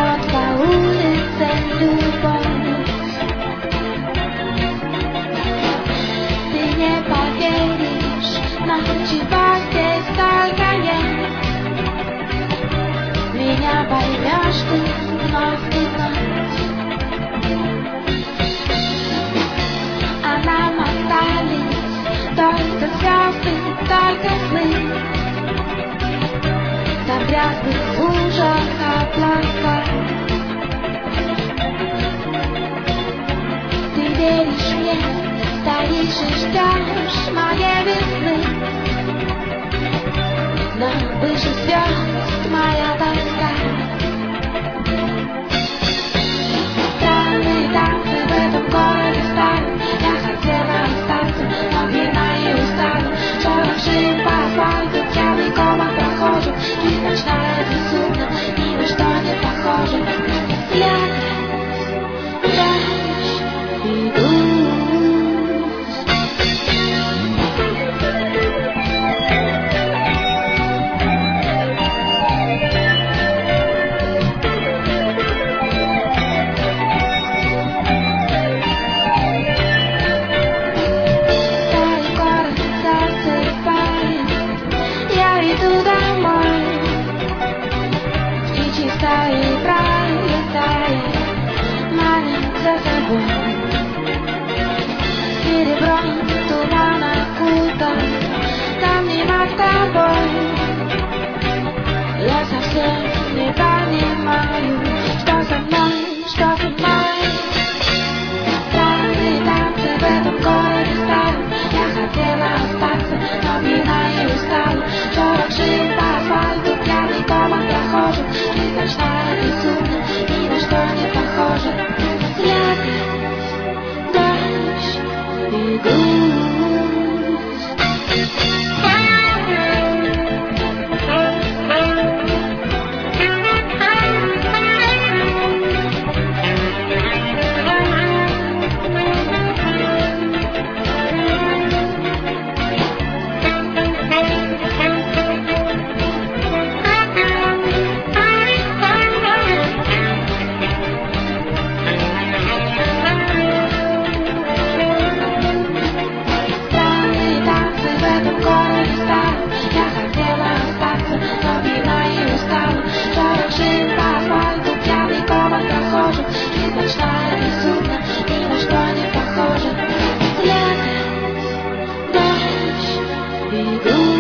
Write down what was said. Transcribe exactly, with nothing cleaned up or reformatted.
идет по улице любовь. Ты не поверишь, на чего здесь только нет. Меня поймешь ты вновь и вновь. А нам остались только звезды, только сны. Да в грязных лужах облака. Ты веришь мне, стоишь и ждешь моей весны. Но выше звезд моя тоска. Странные танцы в этом городе старом. Я хотела остаться, но пьяна и устала. Шорох шин по асфальту, пьяный комок прохожих. Жизнь ночная безумна, ни на что не похожа. Слякоть, дождь и грусть. И пролетает, манит за собой. Серебром туман окутан, там не над тобой. Я совсем не понимаю, что со мной, что со мной. Странные танцы в этом городе старом. Я хотела остаться, но пьяна и устала. Шорох шин по асфальту, пьяный комок прохожих. Жизнь ночная безумна, ни на что не похожа. Слякоть, дождь и грусть. Ночная безумна, ни на что не похожа. Слякоть, дождь и грусть.